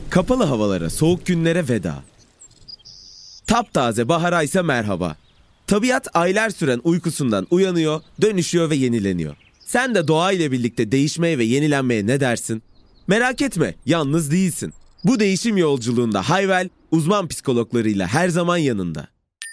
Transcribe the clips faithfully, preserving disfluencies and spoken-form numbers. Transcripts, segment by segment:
Kapalı havalara, soğuk günlere veda. Taptaze bahara ise merhaba. Tabiat aylar süren uykusundan uyanıyor, dönüşüyor ve yenileniyor. Sen de doğayla birlikte değişmeye ve yenilenmeye ne dersin? Merak etme, yalnız değilsin. Bu değişim yolculuğunda Hayvel, uzman psikologlarıyla her zaman yanında.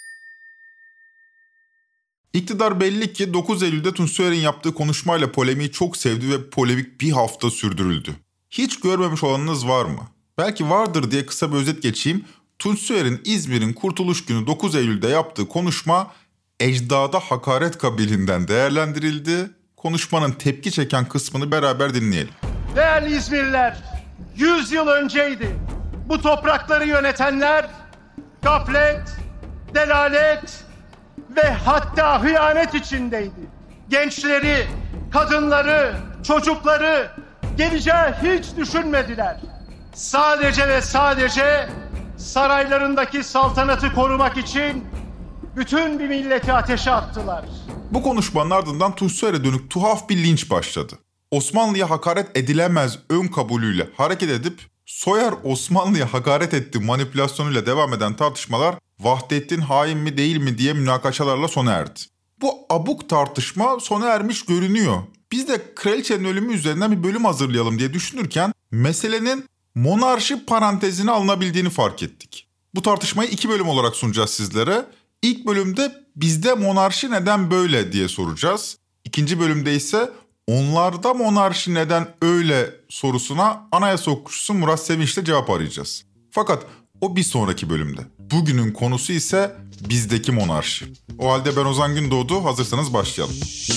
İktidar belli ki dokuz Eylül'de Tunç Soyer'in yaptığı konuşmayla polemiği çok sevdi ve polemik bir hafta sürdürüldü. Hiç görmemiş olanınız var mı? Belki vardır diye kısa bir özet geçeyim. Tunç Soyer'in İzmir'in Kurtuluş Günü dokuz Eylül'de yaptığı konuşma ecdada hakaret kabiliğinden değerlendirildi. Konuşmanın tepki çeken kısmını beraber dinleyelim. Değerli İzmirliler, yüz yıl önceydi. Bu toprakları yönetenler gaflet, delalet ve hatta hıyanet içindeydi. Gençleri, kadınları, çocukları geleceği hiç düşünmediler. Sadece ve sadece saraylarındaki saltanatı korumak için bütün bir milleti ateşe attılar. Bu konuşmanın ardından Tunç Soyer'e dönük tuhaf bir linç başladı. Osmanlı'ya hakaret edilemez ön kabulüyle hareket edip Soyer Osmanlı'ya hakaret etti manipülasyonuyla devam eden tartışmalar Vahdettin hain mi değil mi diye münakaşalarla sona erdi. Bu abuk tartışma sona ermiş görünüyor. Biz de kraliçenin ölümü üzerinden bir bölüm hazırlayalım diye düşünürken meselenin monarşi parantezine alınabildiğini fark ettik. Bu tartışmayı iki bölüm olarak sunacağız sizlere. İlk bölümde bizde monarşi neden böyle diye soracağız. İkinci bölümde ise onlarda monarşi neden öyle sorusuna anayasa hukukçusu Murat Sevinç'le cevap arayacağız. Fakat o bir sonraki bölümde. Bugünün konusu ise bizdeki monarşi. O halde ben Ozan Gündoğdu, hazırsanız başlayalım.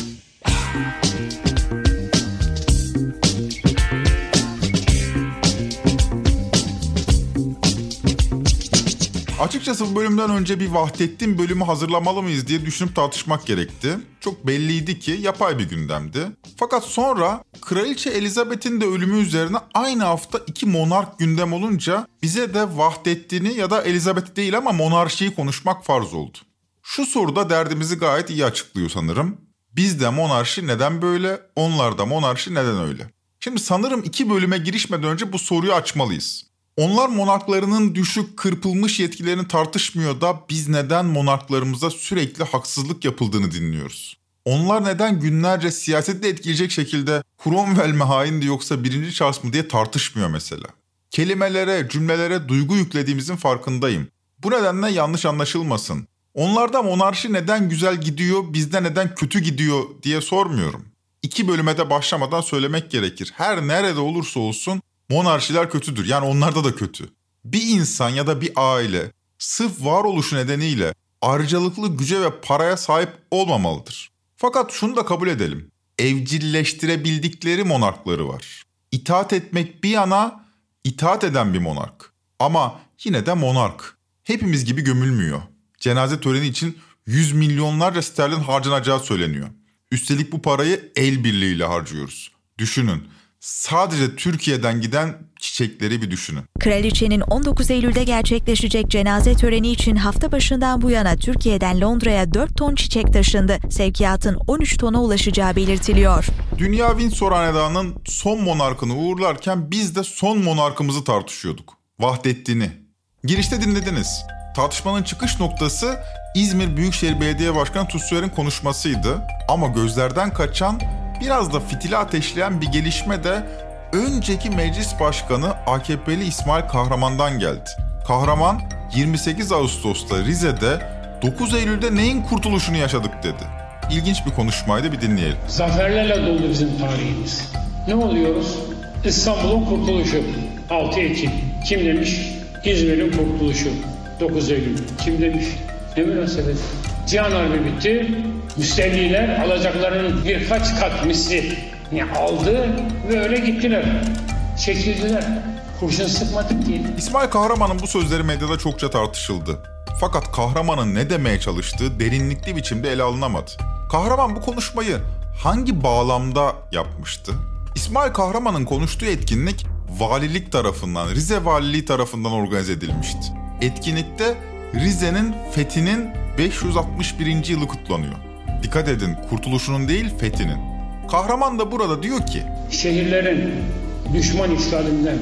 Açıkçası bu bölümden önce bir Vahdettin bölümü hazırlamalı mıyız diye düşünüp tartışmak gerekti. Çok belliydi ki yapay bir gündemdi. Fakat sonra Kraliçe Elizabeth'in de ölümü üzerine aynı hafta iki monark gündem olunca bize de Vahdettin'i ya da Elizabeth değil ama monarşiyi konuşmak farz oldu. Şu soruda derdimizi gayet iyi açıklıyor sanırım. Bizde monarşi neden böyle, onlarda monarşi neden öyle? Şimdi sanırım iki bölüme girişmeden önce bu soruyu açmalıyız. Onlar monarklarının düşük, kırpılmış yetkilerini tartışmıyor da biz neden monarklarımıza sürekli haksızlık yapıldığını dinliyoruz? Onlar neden günlerce siyaseti etkileyecek şekilde Cromwell mi haindi yoksa birinci Charles mı diye tartışmıyor mesela? Kelimelere, cümlelere duygu yüklediğimizin farkındayım. Bu nedenle yanlış anlaşılmasın. Onlarda monarşi neden güzel gidiyor, bizde neden kötü gidiyor diye sormuyorum. İki bölüme de başlamadan söylemek gerekir. Her nerede olursa olsun monarşiler kötüdür. Yani onlarda da kötü. Bir insan ya da bir aile sırf varoluşu nedeniyle ayrıcalıklı güce ve paraya sahip olmamalıdır. Fakat şunu da kabul edelim. Evcilleştirebildikleri monarkları var. İtaat etmek bir yana itaat eden bir monark. Ama yine de monark. Hepimiz gibi gömülmüyor. Cenaze töreni için yüz milyonlarca sterlin harcanacağı söyleniyor. Üstelik bu parayı el birliğiyle harcıyoruz. Düşünün. Sadece Türkiye'den giden çiçekleri bir düşünün. Kraliçenin on dokuz Eylül'de gerçekleşecek cenaze töreni için hafta başından bu yana Türkiye'den Londra'ya dört ton çiçek taşındı. Sevkiyatın on üç tona ulaşacağı belirtiliyor. Dünya Windsor Hanedanı'nın son monarkını uğurlarken biz de son monarkımızı tartışıyorduk. Vahdettin'i. Girişte dinlediniz. Tartışmanın çıkış noktası İzmir Büyükşehir Belediye Başkanı Tunç Soyer'in konuşmasıydı. Ama gözlerden kaçan, biraz da fitili ateşleyen bir gelişme de önceki meclis başkanı A K P'li İsmail Kahraman'dan geldi. Kahraman yirmi sekiz Ağustos'ta Rize'de dokuz Eylül'de neyin kurtuluşunu yaşadık dedi. İlginç bir konuşmaydı, bir dinleyelim. Zaferlerle dolu bizim tarihimiz. Ne oluyoruz? İstanbul'un kurtuluşu altı Ekim. Kim demiş? İzmir'in kurtuluşu dokuz Eylül. Kim demiş? Ne münasebet? Cihan Harbi bitti. Müstevliler alacaklarının birkaç kat mislini aldı ve öyle gittiler. Çekildiler. Kurşun sıkmadık ki. İsmail Kahraman'ın bu sözleri medyada çokça tartışıldı. Fakat Kahraman'ın ne demeye çalıştığı derinlikli biçimde ele alınamadı. Kahraman bu konuşmayı hangi bağlamda yapmıştı? İsmail Kahraman'ın konuştuğu etkinlik valilik tarafından, Rize Valiliği tarafından organize edilmişti. Etkinlikte Rize'nin fethinin beş yüz altmış birinci yılı kutlanıyor. Dikkat edin, kurtuluşunun değil fethinin. Kahraman da burada diyor ki, şehirlerin düşman işgalinden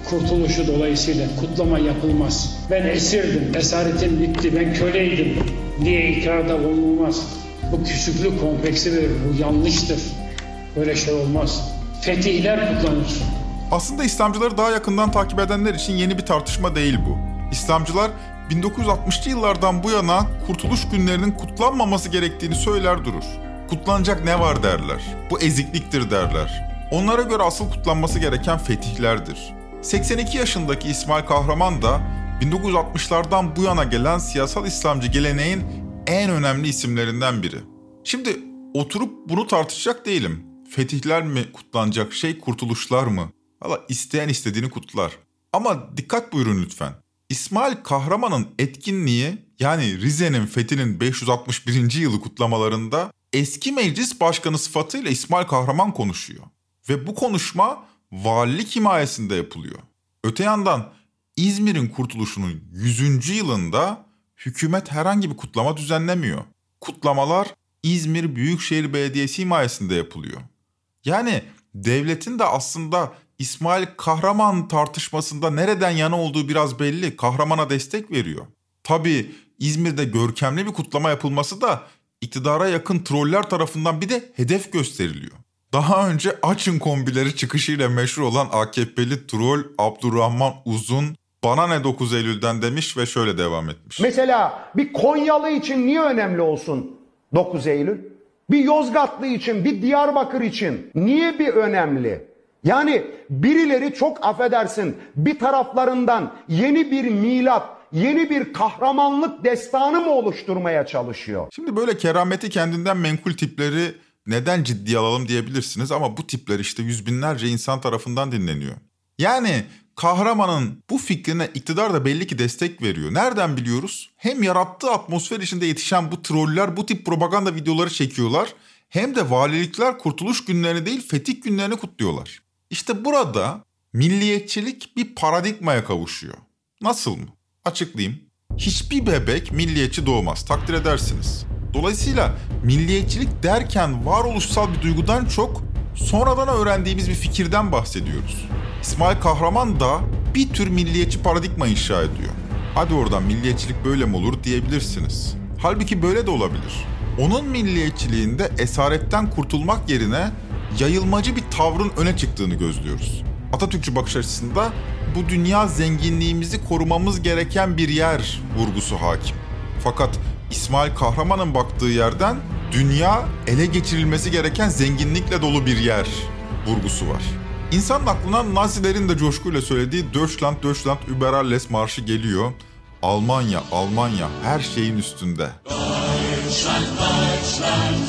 kurtuluşu dolayısıyla kutlama yapılmaz. Ben esirdim, esaretim bitti, ben köleydim diye ikrarda bulunulmaz. Bu küçüklük kompleksi verir, bu yanlıştır. Böyle şey olmaz. Fetihler kutlanır. Aslında İslamcıları daha yakından takip edenler için yeni bir tartışma değil bu. İslamcılar bin dokuz yüz altmışlı yıllardan bu yana kurtuluş günlerinin kutlanmaması gerektiğini söyler durur. Kutlanacak ne var derler. Bu ezikliktir derler. Onlara göre asıl kutlanması gereken fetihlerdir. seksen iki yaşındaki İsmail Kahraman da bin dokuz yüz altmışlardan bu yana gelen siyasal İslamcı geleneğin en önemli isimlerinden biri. Şimdi oturup bunu tartışacak değilim. Fetihler mi kutlanacak şey, kurtuluşlar mı? Valla isteyen istediğini kutlar. Ama dikkat buyurun lütfen. İsmail Kahraman'ın etkinliği, yani Rize'nin fethinin beş yüz altmış birinci yılı kutlamalarında eski meclis başkanı sıfatıyla İsmail Kahraman konuşuyor. Ve bu konuşma valilik himayesinde yapılıyor. Öte yandan İzmir'in kurtuluşunun yüzüncü yılında hükümet herhangi bir kutlama düzenlemiyor. Kutlamalar İzmir Büyükşehir Belediyesi himayesinde yapılıyor. Yani devletin de aslında İsmail Kahraman tartışmasında nereden yana olduğu biraz belli. Kahraman'a destek veriyor. Tabii İzmir'de görkemli bir kutlama yapılması da iktidara yakın troller tarafından bir de hedef gösteriliyor. Daha önce açın kombileri çıkışıyla meşhur olan A K P'li troll Abdurrahman Uzun bana ne dokuz Eylül'den demiş ve şöyle devam etmiş. Mesela bir Konyalı için niye önemli olsun dokuz Eylül? Bir Yozgatlı için, bir Diyarbakır için niye bir önemli? Yani birileri çok affedersin bir taraflarından yeni bir milat, yeni bir kahramanlık destanı mı oluşturmaya çalışıyor? Şimdi böyle kerameti kendinden menkul tipleri neden ciddiye alalım diyebilirsiniz ama bu tipler işte yüz binlerce insan tarafından dinleniyor. Yani kahramanın bu fikrine iktidar da belli ki destek veriyor. Nereden biliyoruz? Hem yarattığı atmosfer içinde yetişen bu troller bu tip propaganda videoları çekiyorlar, hem de valilikler kurtuluş günlerini değil fetih günlerini kutluyorlar. İşte burada milliyetçilik bir paradigmaya kavuşuyor. Nasıl mı? Açıklayayım. Hiçbir bebek milliyetçi doğmaz, takdir edersiniz. Dolayısıyla milliyetçilik derken varoluşsal bir duygudan çok sonradan öğrendiğimiz bir fikirden bahsediyoruz. İsmail Kahraman da bir tür milliyetçi paradigma inşa ediyor. Hadi oradan milliyetçilik böyle mi olur diyebilirsiniz. Halbuki böyle de olabilir. Onun milliyetçiliğinde esaretten kurtulmak yerine yayılmacı bir tavrın öne çıktığını gözlüyoruz. Atatürkçü bakış açısında bu dünya zenginliğimizi korumamız gereken bir yer vurgusu hakim. Fakat İsmail Kahraman'ın baktığı yerden dünya ele geçirilmesi gereken zenginlikle dolu bir yer vurgusu var. İnsanın aklına Nazilerin de coşkuyla söylediği Deutschland, Deutschland über alles marşı geliyor. Almanya, Almanya her şeyin üstünde. Deutschland, Deutschland,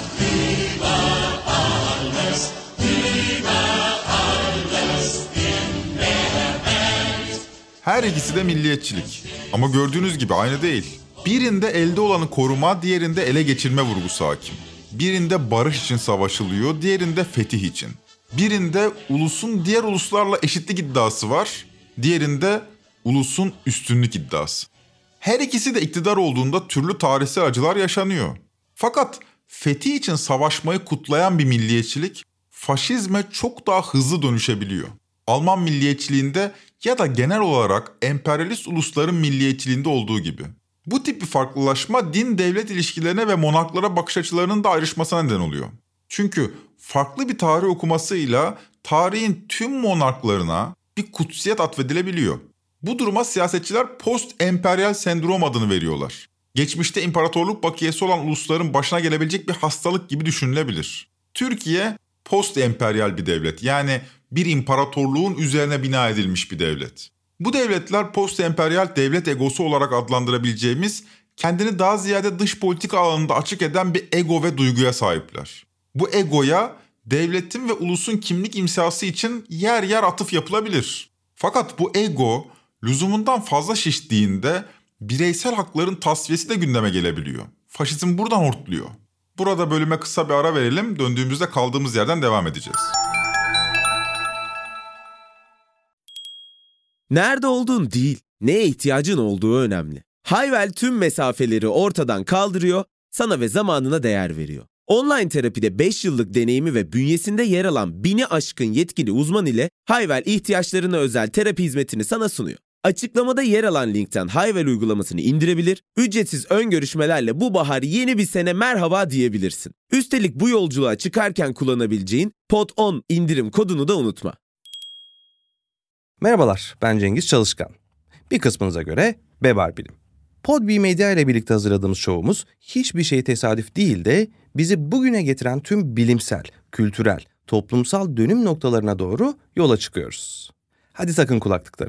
über alles, über alles in der Welt. Her ikisi de milliyetçilik. Ama gördüğünüz gibi aynı değil. Birinde elde olanı koruma, diğerinde ele geçirme vurgusu hakim. Birinde barış için savaşılıyor, diğerinde fetih için. Birinde ulusun diğer uluslarla eşitlik iddiası var, diğerinde ulusun üstünlük iddiası. Her ikisi de iktidar olduğunda türlü tarihsel acılar yaşanıyor. Fakat fetih için savaşmayı kutlayan bir milliyetçilik, faşizme çok daha hızlı dönüşebiliyor. Alman milliyetçiliğinde ya da genel olarak emperyalist ulusların milliyetçiliğinde olduğu gibi. Bu tip bir farklılaşma din-devlet ilişkilerine ve monarklara bakış açılarının da ayrışmasına neden oluyor. Çünkü farklı bir tarih okumasıyla tarihin tüm monarklarına bir kutsiyet atfedilebiliyor. Bu duruma siyasetçiler post-emperyal sendrom adını veriyorlar. Geçmişte imparatorluk bakiyesi olan ulusların başına gelebilecek bir hastalık gibi düşünülebilir. Türkiye post-emperyal bir devlet, yani bir imparatorluğun üzerine bina edilmiş bir devlet. Bu devletler post-emperyal devlet egosu olarak adlandırabileceğimiz, kendini daha ziyade dış politika alanında açık eden bir ego ve duyguya sahipler. Bu egoya devletin ve ulusun kimlik imzası için yer yer atıf yapılabilir. Fakat bu ego lüzumundan fazla şiştiğinde bireysel hakların tasfiyesi de gündeme gelebiliyor. Faşizm buradan hortluyor. Burada bölüme kısa bir ara verelim, döndüğümüzde kaldığımız yerden devam edeceğiz. Nerede olduğun değil, neye ihtiyacın olduğu önemli. Hayvel tüm mesafeleri ortadan kaldırıyor, sana ve zamanına değer veriyor. Online terapide beş yıllık deneyimi ve bünyesinde yer alan bini aşkın yetkili uzman ile Hayvel ihtiyaçlarına özel terapi hizmetini sana sunuyor. Açıklamada yer alan linkten Hayvel uygulamasını indirebilir, ücretsiz ön görüşmelerle bu bahar yeni bir sene merhaba diyebilirsin. Üstelik bu yolculuğa çıkarken kullanabileceğin P O D on indirim kodunu da unutma. Merhabalar, ben Cengiz Çalışkan. Bir kısmınıza göre Bebar Bilim. Podbi Medya ile birlikte hazırladığımız şovumuz hiçbir şey tesadüf değil de bizi bugüne getiren tüm bilimsel, kültürel, toplumsal dönüm noktalarına doğru yola çıkıyoruz. Hadi takın kulaklıkları.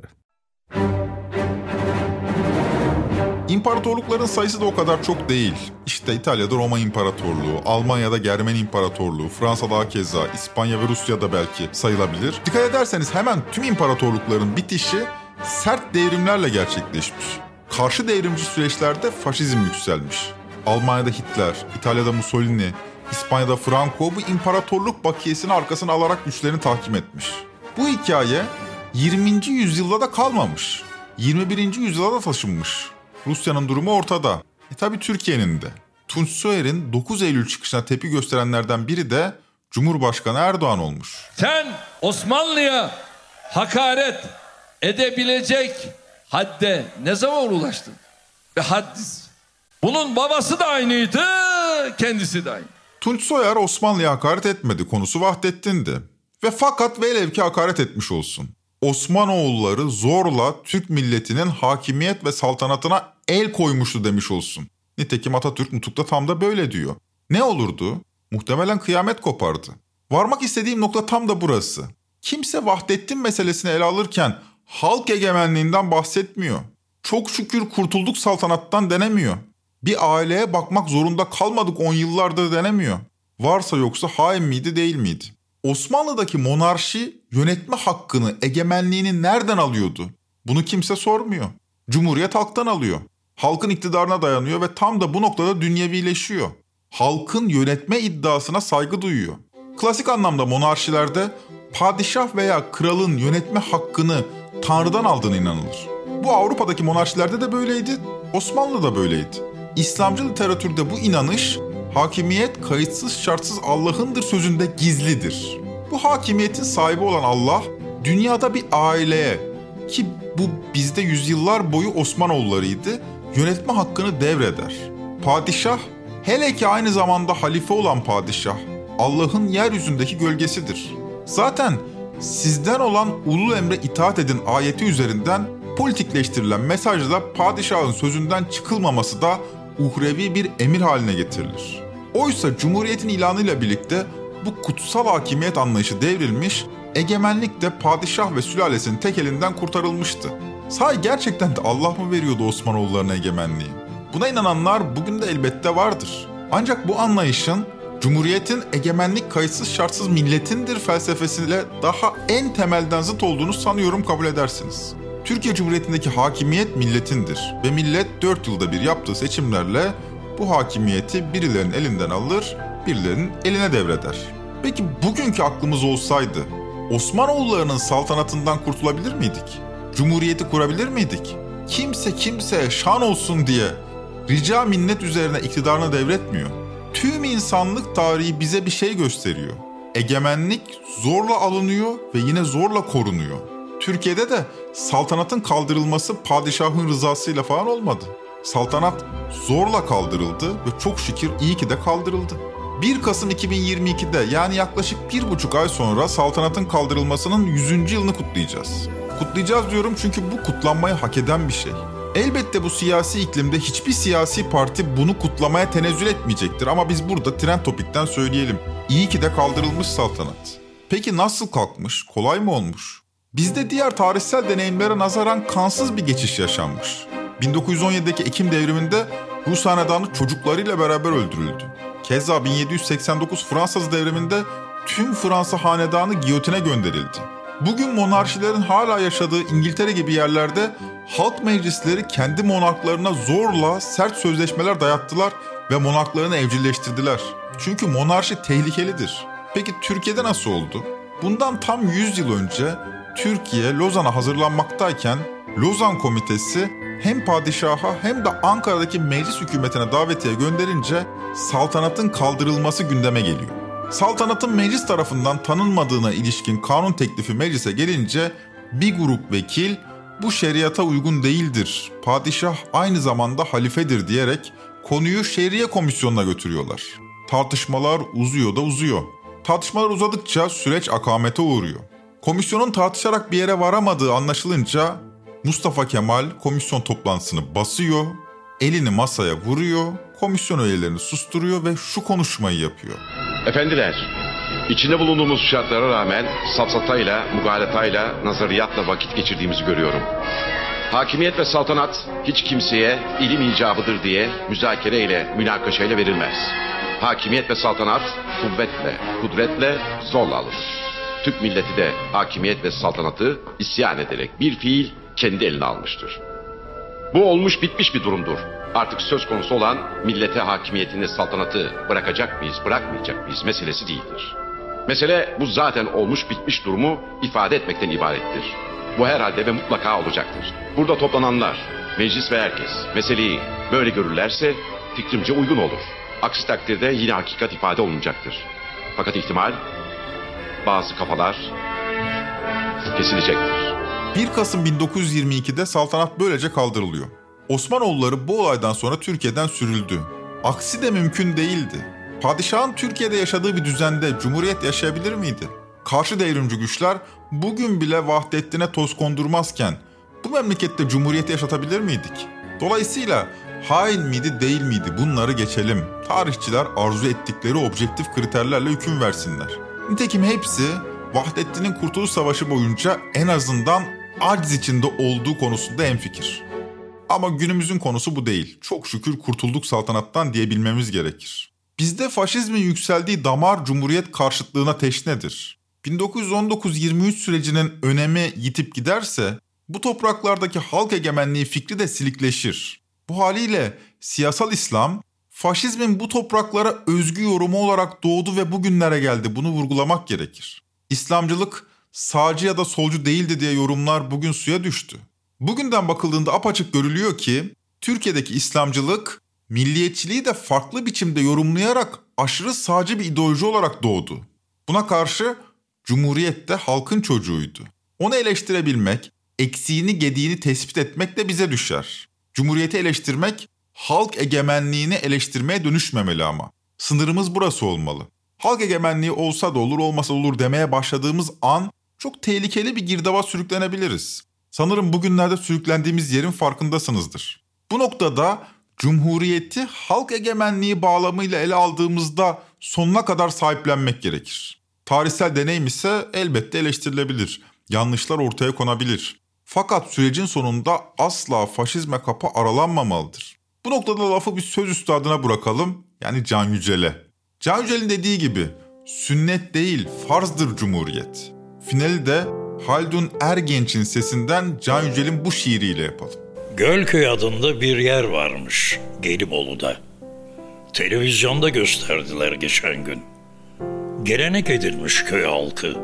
İmparatorlukların sayısı da o kadar çok değil. İşte İtalya'da Roma İmparatorluğu, Almanya'da Germen İmparatorluğu, Fransa'da hakeza, İspanya ve Rusya'da belki sayılabilir. Dikkat ederseniz hemen tüm imparatorlukların bitişi sert devrimlerle gerçekleşmiş. Karşı devrimci süreçlerde faşizm yükselmiş. Almanya'da Hitler, İtalya'da Mussolini, İspanya'da Franco bu imparatorluk bakiyesini arkasına alarak güçlerini tahkim etmiş. Bu hikaye yirminci yüzyılda da kalmamış. yirmi birinci yüzyıla da taşınmış. Rusya'nın durumu ortada. E tabi Türkiye'nin de. Tunç Soyer'in dokuz Eylül çıkışına tepki gösterenlerden biri de Cumhurbaşkanı Erdoğan olmuş. Sen Osmanlı'ya hakaret edebilecek hadde ne zaman ulaştın? Ve haddis. Bunun babası da aynıydı, kendisi de aynı. Tunç Soyer Osmanlı'ya hakaret etmedi, konusu Vahdettin'di. Ve fakat velev ki hakaret etmiş olsun. Osmanoğulları zorla Türk milletinin hakimiyet ve saltanatına el koymuştu demiş olsun. Nitekim Atatürk Nutuk'ta tam da böyle diyor. Ne olurdu? Muhtemelen kıyamet kopardı. Varmak istediğim nokta tam da burası. Kimse Vahdettin meselesini ele alırken halk egemenliğinden bahsetmiyor. Çok şükür kurtulduk saltanattan denemiyor. Bir aileye bakmak zorunda kalmadık on yıllardır denemiyor. Varsa yoksa hain miydi değil miydi? Osmanlı'daki monarşi yönetme hakkını, egemenliğini nereden alıyordu? Bunu kimse sormuyor. Cumhuriyet halktan alıyor. Halkın iktidarına dayanıyor ve tam da bu noktada dünyevileşiyor. Halkın yönetme iddiasına saygı duyuyor. Klasik anlamda monarşilerde padişah veya kralın yönetme hakkını Tanrı'dan aldığına inanılır. Bu Avrupa'daki monarşilerde de böyleydi, Osmanlı'da böyleydi. İslamcı literatürde bu inanış, hakimiyet kayıtsız şartsız Allah'ındır sözünde gizlidir. Bu hakimiyetin sahibi olan Allah, dünyada bir aileye, ki bu bizde yüzyıllar boyu Osmanoğullarıydı, yönetme hakkını devreder. Padişah, hele ki aynı zamanda halife olan padişah, Allah'ın yeryüzündeki gölgesidir. Zaten sizden olan ulul emre itaat edin ayeti üzerinden politikleştirilen mesajla padişahın sözünden çıkılmaması da uhrevi bir emir haline getirilir. Oysa Cumhuriyet'in ilanıyla birlikte bu kutsal hakimiyet anlayışı devrilmiş, egemenlik de padişah ve sülalesinin tek elinden kurtarılmıştı. Sahi gerçekten de Allah mı veriyordu Osmanoğullarına egemenliği? Buna inananlar bugün de elbette vardır. Ancak bu anlayışın Cumhuriyet'in egemenlik kayıtsız şartsız milletindir felsefesiyle daha en temelden zıt olduğunu sanıyorum kabul edersiniz. Türkiye Cumhuriyeti'ndeki hakimiyet milletindir ve millet dört yılda bir yaptığı seçimlerle bu hakimiyeti birilerinin elinden alır, birilerinin eline devreder. Peki bugünkü aklımız olsaydı Osmanoğullarının saltanatından kurtulabilir miydik? Cumhuriyeti kurabilir miydik? Kimse kimseye şan olsun diye rica minnet üzerine iktidarını devretmiyor. Tüm insanlık tarihi bize bir şey gösteriyor. Egemenlik zorla alınıyor ve yine zorla korunuyor. Türkiye'de de saltanatın kaldırılması padişahın rızasıyla falan olmadı. Saltanat zorla kaldırıldı ve çok şükür iyi ki de kaldırıldı. bir Kasım iki bin yirmi ikide yani yaklaşık bir buçuk ay sonra saltanatın kaldırılmasının yüzüncü yılını kutlayacağız. Kutlayacağız diyorum çünkü bu kutlanmayı hak eden bir şey. Elbette bu siyasi iklimde hiçbir siyasi parti bunu kutlamaya tenezzül etmeyecektir ama biz burada trend topikten söyleyelim. İyi ki de kaldırılmış saltanat. Peki nasıl kalkmış? Kolay mı olmuş? Bizde diğer tarihsel deneyimlere nazaran kansız bir geçiş yaşanmış. bin dokuz yüz on yedideki Ekim devriminde Rus hanedanı çocuklarıyla beraber öldürüldü. Keza bin yedi yüz seksen dokuz Fransız devriminde tüm Fransa hanedanı giyotine gönderildi. Bugün monarşilerin hala yaşadığı İngiltere gibi yerlerde halk meclisleri kendi monarklarına zorla sert sözleşmeler dayattılar ve monarklarını evcilleştirdiler. Çünkü monarşi tehlikelidir. Peki Türkiye'de nasıl oldu? Bundan tam yüz yıl önce Türkiye Lozan'a hazırlanmaktayken Lozan Komitesi hem padişaha hem de Ankara'daki meclis hükümetine davetiye gönderince saltanatın kaldırılması gündeme geliyor. Saltanatın meclis tarafından tanınmadığına ilişkin kanun teklifi meclise gelince bir grup vekil bu şeriata uygun değildir, padişah aynı zamanda halifedir diyerek konuyu Şer'iye Komisyonu'na götürüyorlar. Tartışmalar uzuyor da uzuyor. Tartışmalar uzadıkça süreç akamete uğruyor. Komisyonun tartışarak bir yere varamadığı anlaşılınca Mustafa Kemal komisyon toplantısını basıyor, elini masaya vuruyor, komisyon üyelerini susturuyor ve şu konuşmayı yapıyor. Efendiler, içinde bulunduğumuz şartlara rağmen safsatayla, mugalatayla, nazariyatla vakit geçirdiğimizi görüyorum. Hakimiyet ve saltanat hiç kimseye ilim icabıdır diye müzakereyle, münakaşayla verilmez. Hakimiyet ve saltanat kuvvetle, kudretle, zorla alınır. Türk milleti de hakimiyet ve saltanatı isyan ederek bir fiil kendi eline almıştır. Bu olmuş bitmiş bir durumdur. Artık söz konusu olan millete hakimiyetini, saltanatı bırakacak mıyız, bırakmayacak mıyız meselesi değildir. Mesele bu zaten olmuş bitmiş durumu ifade etmekten ibarettir. Bu herhalde ve mutlaka olacaktır. Burada toplananlar, meclis ve herkes meseleyi böyle görürlerse fikrimce uygun olur. Aksi takdirde yine hakikat ifade olunacaktır. Fakat ihtimal bazı kafalar kesilecektir. bir Kasım bin dokuz yüz yirmi ikide saltanat böylece kaldırılıyor. Osmanoğulları bu olaydan sonra Türkiye'den sürüldü. Aksi de mümkün değildi. Padişahın Türkiye'de yaşadığı bir düzende cumhuriyet yaşayabilir miydi? Karşı devrimci güçler bugün bile Vahdettin'e toz kondurmazken bu memlekette cumhuriyeti yaşatabilir miydik? Dolayısıyla hain miydi değil miydi bunları geçelim. Tarihçiler arzu ettikleri objektif kriterlerle hüküm versinler. Nitekim hepsi Vahdettin'in Kurtuluş Savaşı boyunca en azından aciz içinde olduğu konusunda hemfikir. Ama günümüzün konusu bu değil. Çok şükür kurtulduk saltanattan diyebilmemiz gerekir. Bizde faşizmin yükseldiği damar cumhuriyet karşıtlığına teşnedir. bin dokuz yüz on dokuz yirmi üç sürecinin önemi yitip giderse bu topraklardaki halk egemenliği fikri de silikleşir. Bu haliyle siyasal İslam faşizmin bu topraklara özgü yorumu olarak doğdu ve bugünlere geldi. Bunu vurgulamak gerekir. İslamcılık sağcı ya da solcu değildi diye yorumlar bugün suya düştü. Bugünden bakıldığında apaçık görülüyor ki Türkiye'deki İslamcılık milliyetçiliği de farklı biçimde yorumlayarak aşırı sağcı bir ideoloji olarak doğdu. Buna karşı Cumhuriyet de halkın çocuğuydu. Onu eleştirebilmek, eksiğini gediğini tespit etmek de bize düşer. Cumhuriyeti eleştirmek, halk egemenliğini eleştirmeye dönüşmemeli ama. Sınırımız burası olmalı. Halk egemenliği olsa da olur olmasa olur demeye başladığımız an çok tehlikeli bir girdaba sürüklenebiliriz. Sanırım bugünlerde sürüklendiğimiz yerin farkındasınızdır. Bu noktada Cumhuriyeti halk egemenliği bağlamıyla ele aldığımızda sonuna kadar sahiplenmek gerekir. Tarihsel deneyim ise elbette eleştirilebilir, yanlışlar ortaya konabilir. Fakat sürecin sonunda asla faşizme kapı aralanmamalıdır. Bu noktada lafı bir söz üstadına bırakalım, yani Can Yücel'e. Can Yücel'in dediği gibi, sünnet değil farzdır cumhuriyet. Finali de Haldun Ergenç'in sesinden Can Yücel'in bu şiiriyle yapalım. Gölköy adında bir yer varmış Gelibolu'da. Televizyonda gösterdiler geçen gün. Gelenek edilmiş köy halkı.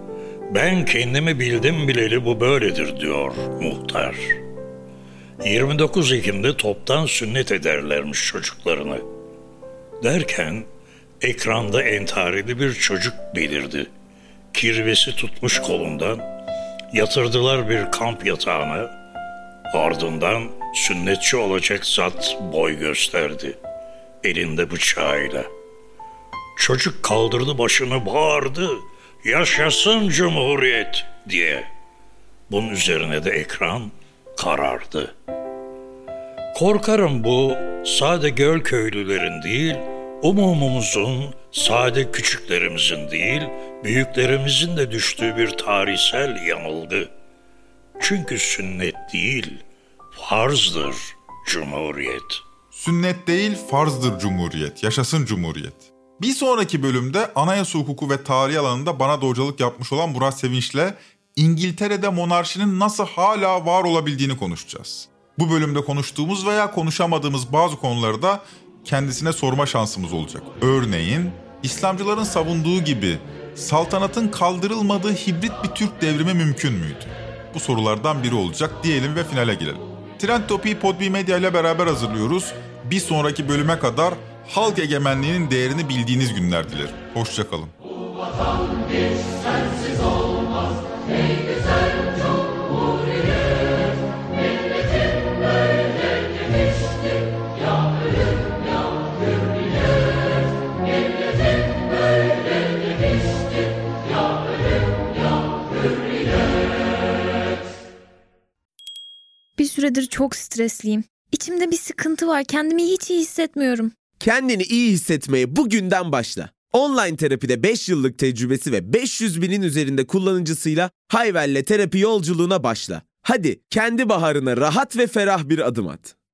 Ben kendimi bildim bileli bu böyledir diyor muhtar. yirmi dokuz Ekim'de toptan sünnet ederlermiş çocuklarını. Derken ekranda entarili bir çocuk belirdi. Kirvesi tutmuş kolundan. Yatırdılar bir kamp yatağına. Ardından sünnetçi olacak zat boy gösterdi. Elinde bıçağıyla. Çocuk kaldırdı başını, bağırdı. Yaşasın Cumhuriyet diye. Bunun üzerine de ekran karardı. Korkarım bu sade Gölköylülerin değil, umumumuzun, sade küçüklerimizin değil, büyüklerimizin de düştüğü bir tarihsel yanılgı. Çünkü sünnet değil, farzdır Cumhuriyet. Sünnet değil, farzdır Cumhuriyet. Yaşasın Cumhuriyet. Bir sonraki bölümde anayasa hukuku ve tarih alanında bana da hocalık yapmış olan Murat Sevinç'le İngiltere'de monarşinin nasıl hala var olabildiğini konuşacağız. Bu bölümde konuştuğumuz veya konuşamadığımız bazı konuları da kendisine sorma şansımız olacak. Örneğin, İslamcıların savunduğu gibi saltanatın kaldırılmadığı hibrit bir Türk devrimi mümkün müydü? Bu sorulardan biri olacak diyelim ve finale girelim. Trend Topi'yi Podbi Medya ile beraber hazırlıyoruz. Bir sonraki bölüme kadar halk egemenliğinin değerini bildiğiniz günler dilerim. Hoşça kalın. Bu vatan bir sensiz olmaz. Ey güzel cumhuriyet. Milletin böyle demişti. Ya ölüm ya hürriyet. Milletin böyle demişti. Ya ölüm ya hürriyet. Bir süredir çok stresliyim. İçimde bir sıkıntı var. Kendimi hiç iyi hissetmiyorum. Kendini iyi hissetmeye bugünden başla. Online terapide beş yıllık tecrübesi ve beş yüz binin üzerinde kullanıcısıyla Hayvel'le terapi yolculuğuna başla. Hadi kendi baharına rahat ve ferah bir adım at.